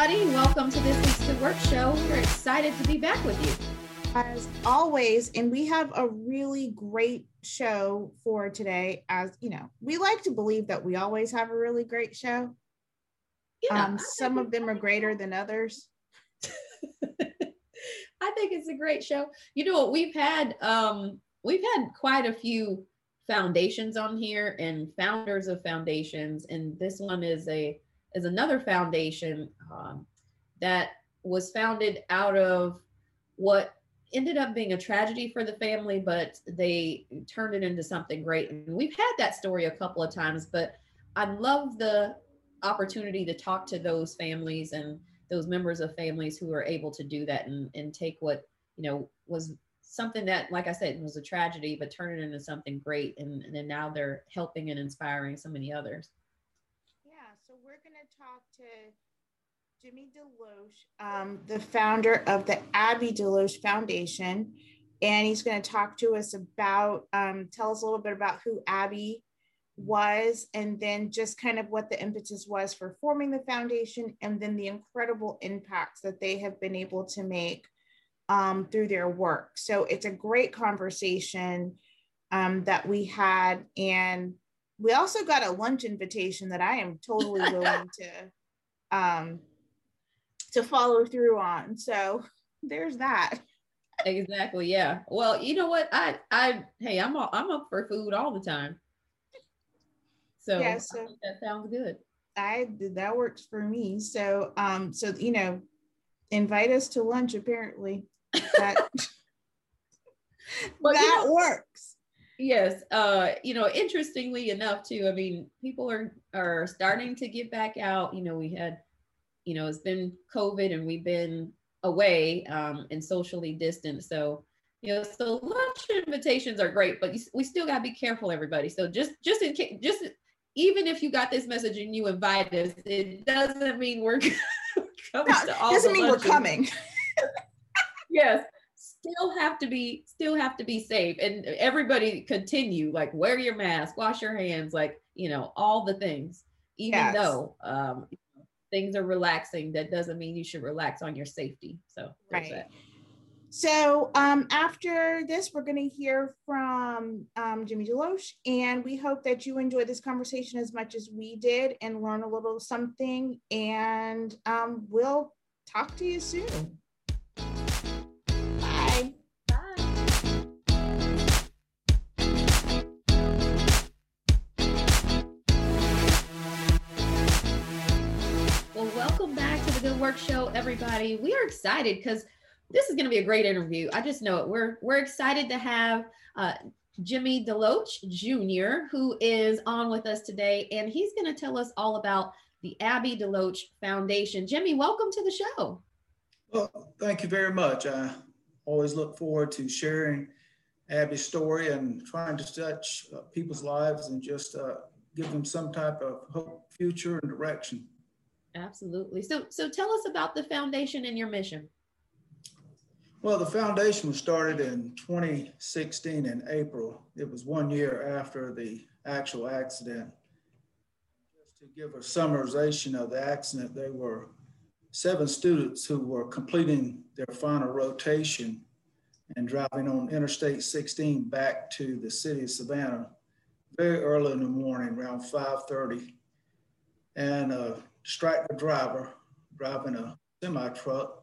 everybody. Welcome to this week's Good Work Show. We're excited to be back with you. As always, and we have a really great show for today. As you know, we like to believe that we always have a really great show. Yeah, some of them are greater than others. I think it's a great show. You know, we've had quite a few foundations on here and founders of foundations, and this one is another foundation that was founded out of what ended up being a tragedy for the family, but they turned it into something great. And we've had that story a couple of times, but I love the opportunity to talk to those families and those members of families who are able to do that and take what, was something that, like I said, was a tragedy, but turn it into something great. And then now they're helping and inspiring so many others. Yeah, so we're going to talk to Jimmy DeLoach, the founder of the Abby DeLoach Foundation, and he's going to talk to us about, tell us a little bit about who Abby was, and then just kind of what the impetus was for forming the foundation, and then the incredible impacts that they have been able to make through their work. So it's a great conversation that we had, and we also got a lunch invitation that I am totally willing to follow through on. So there's that. Exactly. Yeah. Well, you know what? Hey, I'm up for food all the time. So, yeah, so I think that sounds good. That works for me. So, invite us to lunch. Apparently, that works. Yes. Interestingly enough, too. I mean, people are starting to get back out. We had, it's been COVID and we've been away and socially distant. So, so lunch invitations are great, but we still gotta be careful, everybody. So just in case, even if you got this message and you invite us, it doesn't mean we're coming to all. Doesn't mean we're coming. Yes, still have to be safe, and everybody continue, like, wear your mask, wash your hands, like, all the things. Even though things are relaxing, that doesn't mean you should relax on your safety. So right. That. So after this, we're going to hear from Jimmy DeLoach, and we hope that you enjoyed this conversation as much as we did and learn a little something, and we'll talk to you soon. Bye. Well, welcome back to the Good Work Show, everybody. We are excited because this is going to be a great interview. I just know it. We're excited to have Jimmy DeLoach Jr., who is on with us today, and he's going to tell us all about the Abby DeLoach Foundation. Jimmy, welcome to the show. Well, thank you very much. I always look forward to sharing Abby's story and trying to touch people's lives and just give them some type of hope, future, and direction. Absolutely. So tell us about the foundation and your mission. Well, the foundation was started in 2016 in April. It was 1 year after the actual accident. Just to give a summarization of the accident, there were 7 students who were completing their final rotation and driving on Interstate 16 back to the city of Savannah very early in the morning, around 5:30. And a distracted driver driving a semi-truck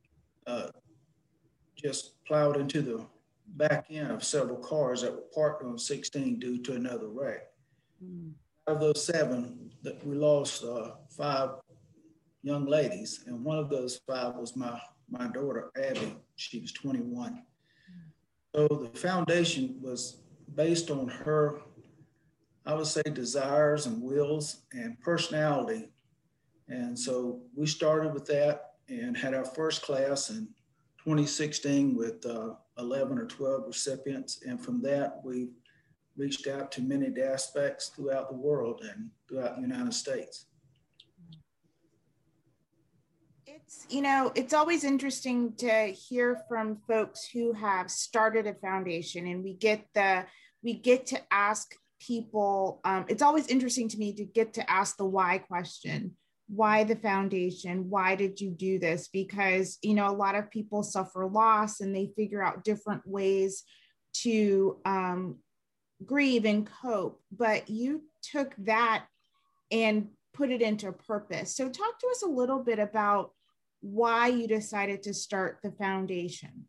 just plowed into the back end of several cars that were parked on 16 due to another wreck. Out of those 7, that we lost 5 young ladies, and one of those 5 was my daughter, Abby. She was 21. So the foundation was based on her, I would say, desires and wills and personality. And so we started with that and had our first class in 2016 with 11 or 12 recipients. And from that, we reached out to many aspects throughout the world and throughout the United States. It's always interesting to hear from folks who have started a foundation, and we get to ask people. It's always interesting to me to get to ask the why question. why the foundation? Why did you do this? Because, you know, a lot of people suffer loss and they figure out different ways to grieve and cope, but you took that and put it into purpose. So talk to us a little bit about why you decided to start the foundation.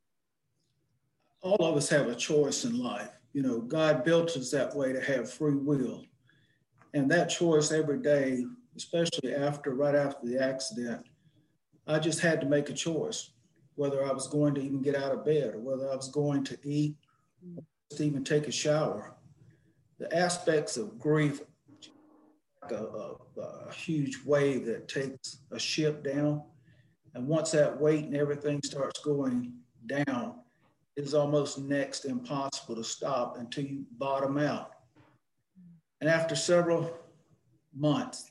All of us have a choice in life. You know, God built us that way to have free will. And that choice every day, especially right after the accident, I just had to make a choice, whether I was going to even get out of bed or whether I was going to eat, or just even take a shower. The aspects of grief, like a huge wave that takes a ship down. And once that weight and everything starts going down, it's almost next impossible to stop until you bottom out. And after several months,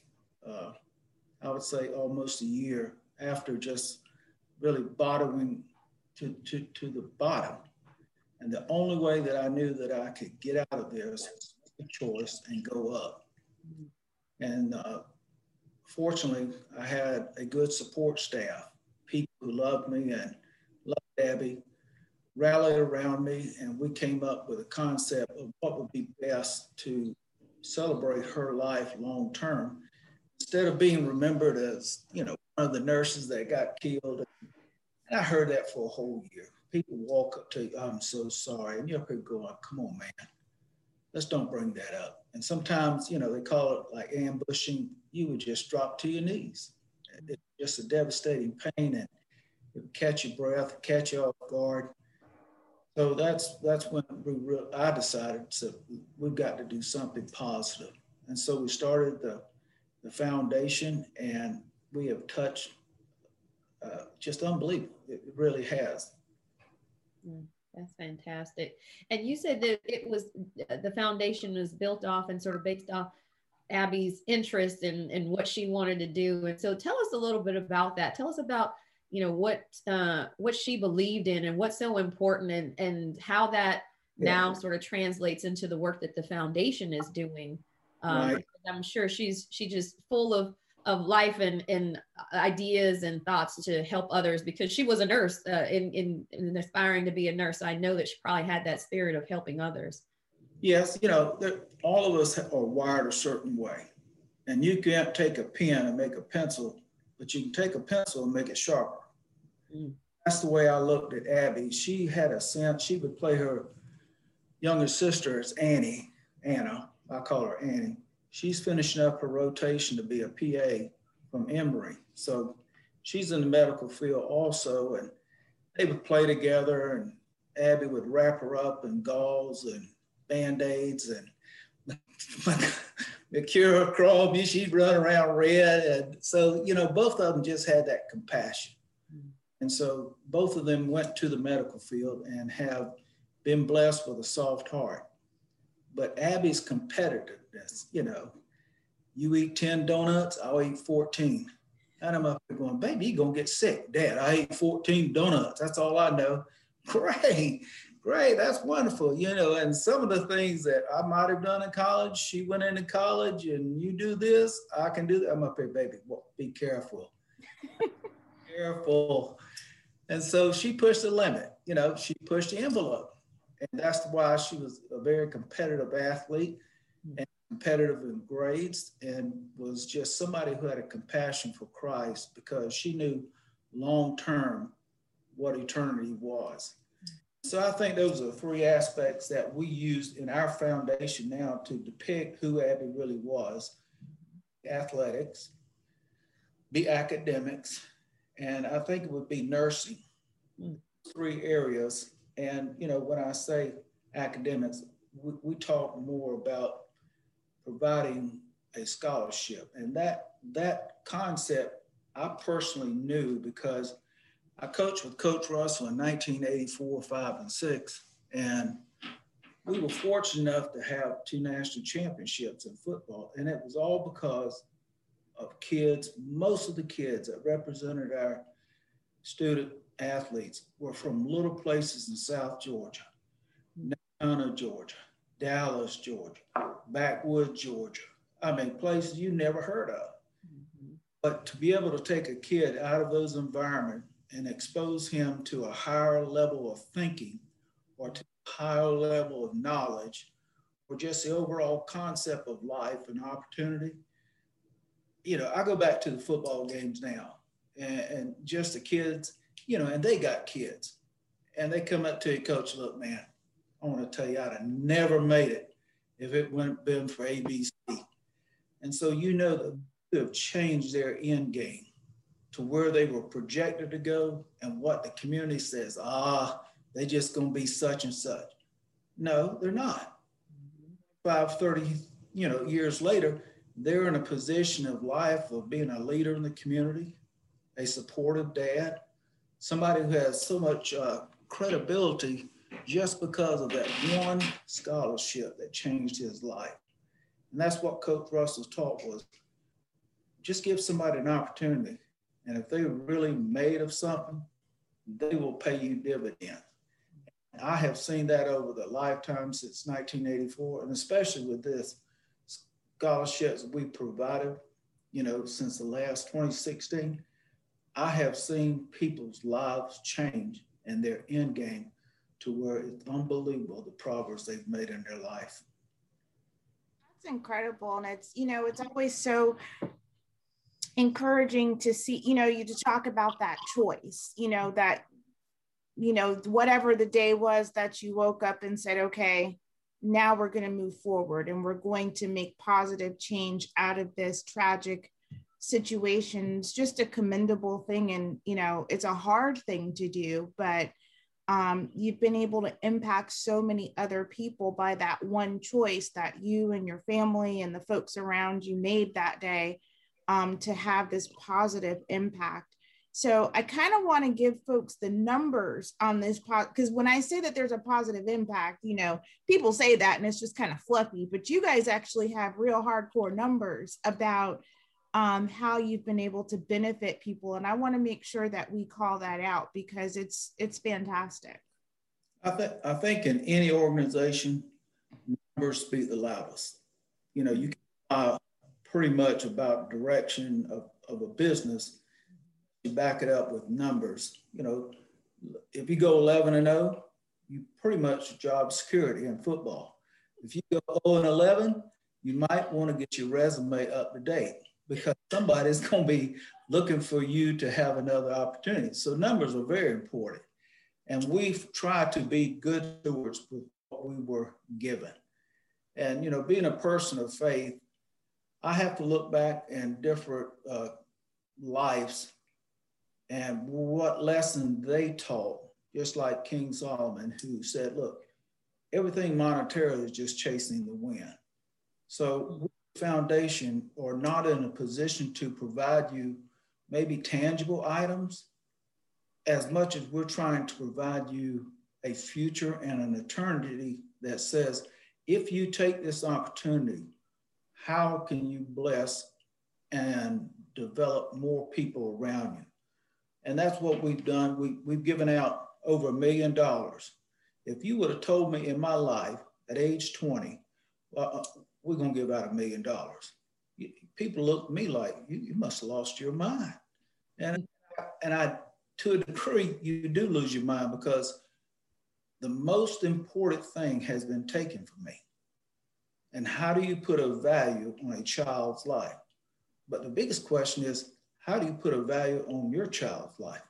I would say almost a year after just really bottoming to the bottom. And the only way that I knew that I could get out of this was make a choice and go up. And fortunately, I had a good support staff, people who loved me and loved Abby, rallied around me, and we came up with a concept of what would be best to celebrate her life long term. Instead of being remembered as, you know, one of the nurses that got killed. And I heard that for a whole year. People walk up to you, I'm so sorry. And you're going, come on, man, let's don't bring that up. And sometimes, you know, they call it like ambushing. You would just drop to your knees. It's just a devastating pain, and it would catch your breath, catch you off guard. So that's when I decided, so we've got to do something positive. And so we started the foundation, and we have touched just unbelievable. It really has. That's fantastic. And you said that it was, the foundation was built off and sort of based off Abby's interest in what she wanted to do. And so tell us a little bit about that. Tell us about, you know, what she believed in and what's so important, and how that now sort of translates into the work that the foundation is doing. Right. I'm sure she's just full of life and ideas and thoughts to help others, because she was a nurse in aspiring to be a nurse. I know that she probably had that spirit of helping others. Yes, you know, all of us are wired a certain way, and you can't take a pen and make a pencil, but you can take a pencil and make it sharper. That's the way I looked at Abby. She had a sense. She would play her younger sister as Anna. I call her Annie. She's finishing up her rotation to be a PA from Emory. So she's in the medical field also, and they would play together, and Abby would wrap her up in gauze and Band-Aids, and the cure her crawl, she'd run around red. And so, you know, both of them just had that compassion. And so both of them went to the medical field and have been blessed with a soft heart. But Abby's competitiveness, you know, you eat 10 donuts, I'll eat 14. And I'm up there going, baby, you're going to get sick. Dad, I ate 14 donuts. That's all I know. Great, that's wonderful. You know, and some of the things that I might have done in college, she went into college, and you do this, I can do that. I'm up here, baby, well, be careful. Careful. And so she pushed the limit. You know, she pushed the envelope. And that's why she was a very competitive athlete and competitive in grades, and was just somebody who had a compassion for Christ, because she knew long-term what eternity was. So I think those are three aspects that we used in our foundation now to depict who Abby really was: athletics, the academics, and I think it would be nursing. Three areas. And, you know, when I say academics, we talk more about providing a scholarship. And that concept I personally knew, because I coached with Coach Russell in 1984, 5, and 6. And we were fortunate enough to have 2 national championships in football. And it was all because of kids. Most of the kids that represented our student athletes were from little places in South Georgia, Nana, Georgia, Dallas, Georgia, Backwood, Georgia. I mean, places you never heard of. But to be able to take a kid out of those environments and expose him to a higher level of thinking or to a higher level of knowledge or just the overall concept of life and opportunity. You know, I go back to the football games now and just the kids, you know, and they got kids and they come up to you, coach, look, man, I want to tell you, I'd have never made it if it wouldn't been for ABC. And so, you know, that you have changed their end game to where they were projected to go and what the community says, they just going to be such and such. No, they're not. 30, you know, years later, they're in a position of life of being a leader in the community, a supportive dad, somebody who has so much credibility just because of that one scholarship that changed his life. And that's what Coach Russell's taught was, just give somebody an opportunity. And if they're really made of something, they will pay you dividends. I have seen that over the lifetime since 1984, and especially with this scholarships we provided, you know, since the last 2016, I have seen people's lives change and their end game to where it's unbelievable the progress they've made in their life. That's incredible. And it's, you know, it's always so encouraging to see, you know, you to talk about that choice, you know, that, you know, whatever the day was that you woke up and said, okay, now we're going to move forward and we're going to make positive change out of this tragic situation. It's just a commendable thing. And, you know, it's a hard thing to do, but you've been able to impact so many other people by that one choice that you and your family and the folks around you made that day to have this positive impact. So I kind of want to give folks the numbers on this, because when I say that there's a positive impact, you know, people say that and it's just kind of fluffy, but you guys actually have real hardcore numbers about how you've been able to benefit people. And I want to make sure that we call that out because it's fantastic. I think in any organization, numbers speak the loudest. You know, you can pretty much about direction of a business, you back it up with numbers. You know, if you go 11-0, you pretty much job security in football. If you go 0-11, you might want to get your resume up to date because somebody's going to be looking for you to have another opportunity. So numbers are very important. And we've tried to be good stewards with what we were given. And, you know, being a person of faith, I have to look back in different lives and what lesson they taught, just like King Solomon, who said, look, everything monetarily is just chasing the wind. So foundation are not in a position to provide you maybe tangible items as much as we're trying to provide you a future and an eternity that says, if you take this opportunity, how can you bless and develop more people around you? And that's what we've done. We've given out over $1 million. If you would have told me in my life at age 20, we're going to give out $1 million. People look at me like, you must have lost your mind. And I, to a degree, you do lose your mind because the most important thing has been taken from me. And how do you put a value on a child's life? But the biggest question is, how do you put a value on your child's life?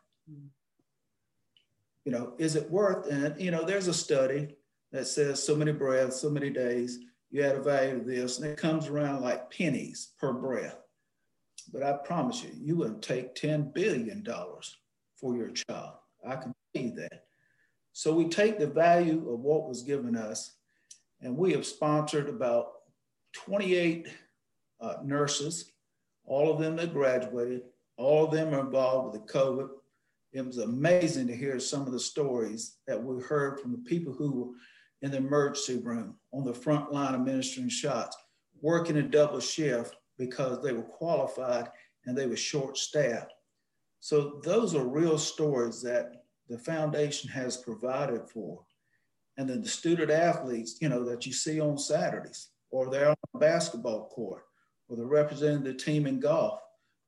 You know, is it worth, and you know, there's a study that says so many breaths, so many days, you add a value to this, and it comes around like pennies per breath. But I promise you, you wouldn't take $10 billion for your child. I can tell you that. So we take the value of what was given us, and we have sponsored about 28 nurses, all of them that graduated, all of them are involved with the COVID. It was amazing to hear some of the stories that we heard from the people who were in the emergency room, on the front line administering shots, working a double shift because they were qualified and they were short-staffed. So those are real stories that the foundation has provided for. And then the student athletes, you know, that you see on Saturdays, or they're on the basketball court, or they're representing the team in golf.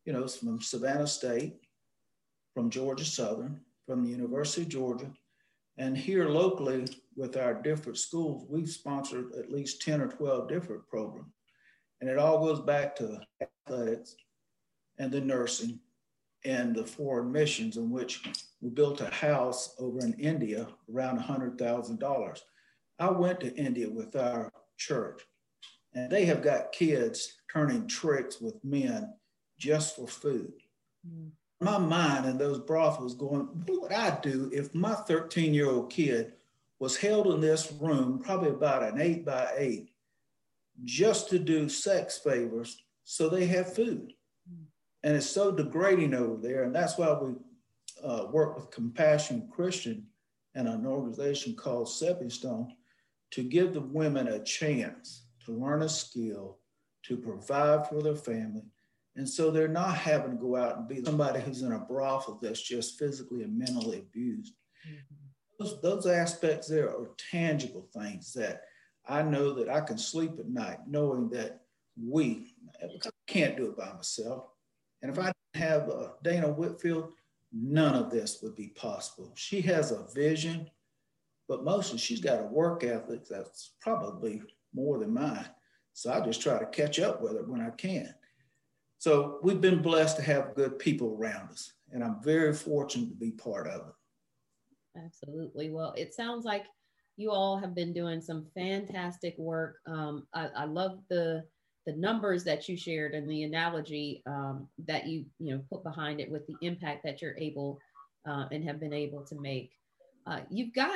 you know, from Savannah State, from Georgia Southern, from the University of Georgia. And here locally with our different schools, we've sponsored at least 10 or 12 different programs. And it all goes back to athletics and the nursing and the foreign missions, in which we built a house over in India around $100,000. I went to India with our church, and they have got kids turning tricks with men just for food. Mm. My mind in those brothels going, what would I do if my 13-year-old kid was held in this room, probably about an 8x8, just to do sex favors so they have food? Mm. And it's so degrading over there. And that's why we work with Compassion Christian and an organization called Stepping Stone to give the women a chance to learn a skill, to provide for their family. And so they're not having to go out and be somebody who's in a brothel that's just physically and mentally abused. Mm-hmm. Those aspects there are tangible things that I know that I can sleep at night knowing that because I can't do it by myself. And if I didn't have Dana Whitfield, none of this would be possible. She has a vision, but mostly she's got a work ethic that's probably more than mine. So I just try to catch up with her when I can. So we've been blessed to have good people around us, and I'm very fortunate to be part of it. Absolutely. Well, it sounds like you all have been doing some fantastic work. I love the numbers that you shared and the analogy that you put behind it with the impact that you're able and have been able to make. You've got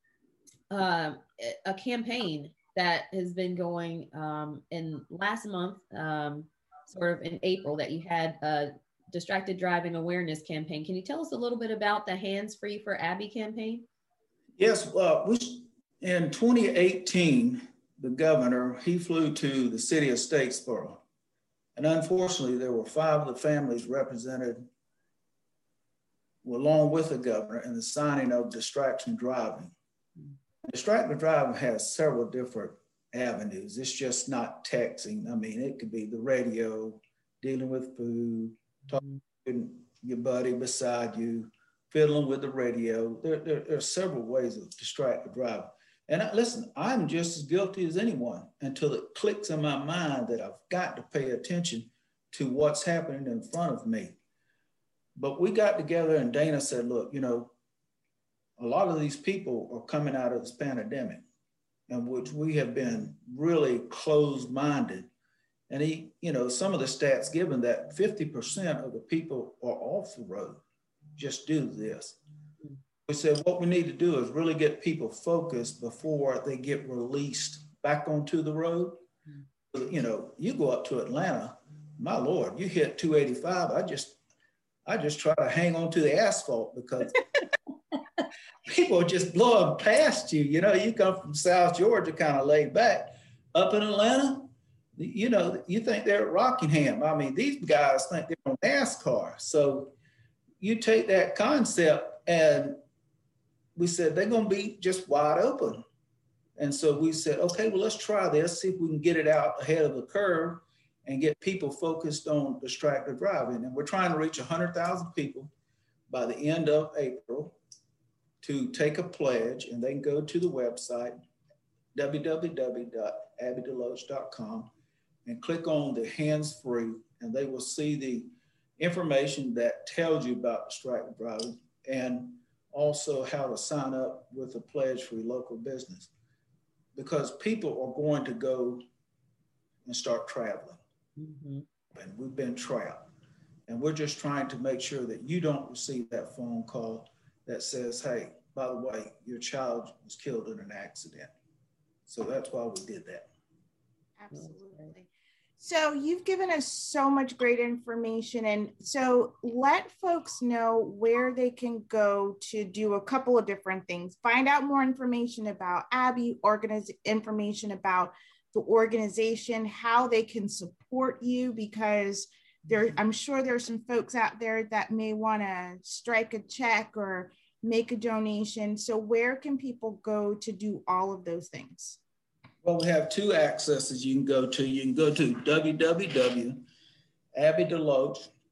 a campaign that has been going in last month, sort of in April, that you had a distracted driving awareness campaign. Can you tell us a little bit about the Hands Free for Abby campaign? Yes, in 2018, the governor, he flew to the city of Statesboro. And unfortunately, there were 5 of the families represented along with the governor in the signing of distraction driving. Distracted driving has several different avenues. It's just not texting. I mean, it could be the radio, dealing with food, talking to your buddy beside you, fiddling with the radio. There are several ways of distracted driving. And listen, I'm just as guilty as anyone until it clicks in my mind that I've got to pay attention to what's happening in front of me. But we got together and Dana said, look, a lot of these people are coming out of this pandemic, in which we have been really closed-minded. And some of the stats given that 50% of the people are off the road just due to this. We said what we need to do is really get people focused before they get released back onto the road. You go up to Atlanta, my Lord, you hit 285. I just try to hang on to the asphalt because people are just blowing past you. You come from South Georgia, kind of laid back. Up in Atlanta, you think they're at Rockingham. I mean, these guys think they're on NASCAR. So you take that concept, and we said they're going to be just wide open. And so we said, okay, well, let's try this, see if we can get it out ahead of the curve and get people focused on distracted driving. And we're trying to reach 100,000 people by the end of April to take a pledge, and they can go to the website, www.abbydeloach.com, and click on the Hands Free, and they will see the information that tells you about distracted driving and also how to sign up with a pledge for your local business. Because people are going to go and start traveling. Mm-hmm. And we've been trapped. And we're just trying to make sure that you don't receive that phone call that says, hey, by the way, your child was killed in an accident. So that's why we did that. Absolutely. So you've given us so much great information. And so let folks know where they can go to do a couple of different things. Find out more information about Abby, information about the organization, how they can support you, because I'm sure there's some folks out there that may want to strike a check or make a donation. So where can people go to do all of those things? Well, we have 2 accesses you can go to. You can go to www.abbydeloach,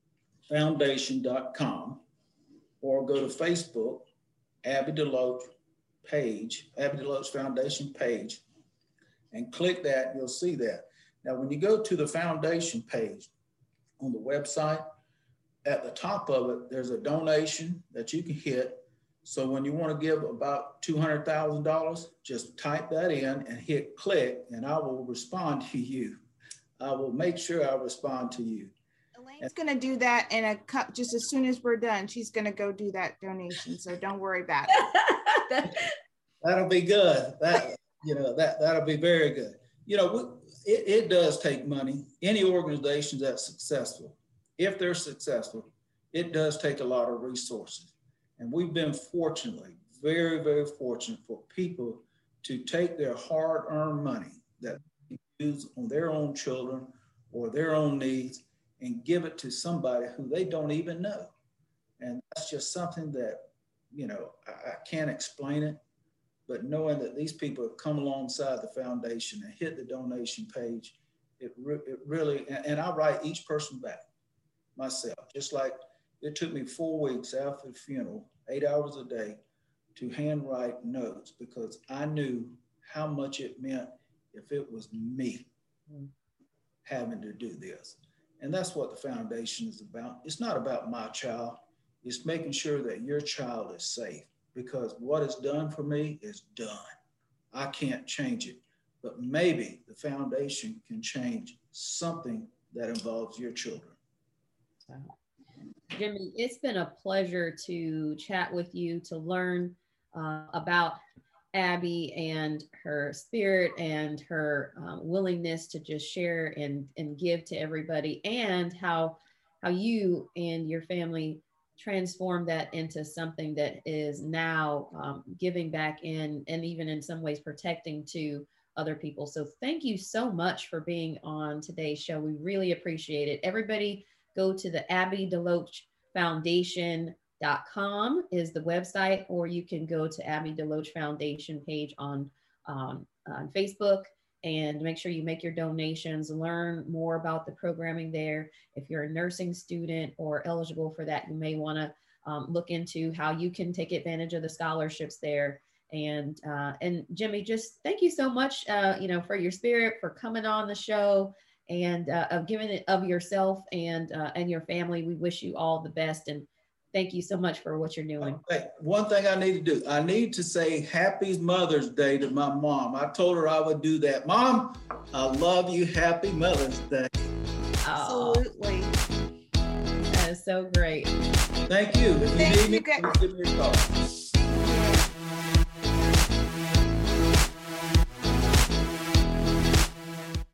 foundation.com, or go to Facebook, Abby Deloach page, Abby Deloach Foundation page, and click that, you'll see that. Now, when you go to the foundation page on the website, at the top of it, there's a donation that you can hit. So when you want to give about $200,000, just type that in and hit click, and I will respond to you. I will make sure I respond to you. Elaine's going to do that in a cup just as soon as we're done. She's going to go do that donation, so don't worry about it. That'll be good. That'll be very good. It does take money. Any organization that's successful, if they're successful, it does take a lot of resources. And we've been fortunately, very, very fortunate for people to take their hard-earned money that they use on their own children or their own needs and give it to somebody who they don't even know. And that's just something that, I can't explain it, but knowing that these people have come alongside the foundation and hit the donation page, it really, and I write each person back myself, just like it took me 4 weeks after the funeral, 8 hours a day, to handwrite notes because I knew how much it meant if it was me having to do this. And that's what the foundation is about. It's not about my child. It's making sure that your child is safe, because what is done for me is done. I can't change it, but maybe the foundation can change something that involves your children. Jimmy, it's been a pleasure to chat with you, to learn about Abby and her spirit and her willingness to just share and give to everybody, and how you and your family transformed that into something that is now giving back in, and even in some ways protecting to other people. So thank you so much for being on today's show. We really appreciate it. Everybody go to the Abby Deloach Foundation.com is the website, or you can go to Abby Deloach Foundation page on Facebook and make sure you make your donations, learn more about the programming there. If you're a nursing student or eligible for that, you may want to look into how you can take advantage of the scholarships there. And Jimmy, just thank you so much, for your spirit, for coming on the show, and of giving it of yourself and your family. We wish you all the best, and thank you so much for what you're doing. Hey, one thing I need to do, I need to say Happy Mother's Day to my mom. I told her I would do that. Mom, I love you. Happy Mother's Day. Absolutely. That is so great. Thank you. If you need me, give me a call.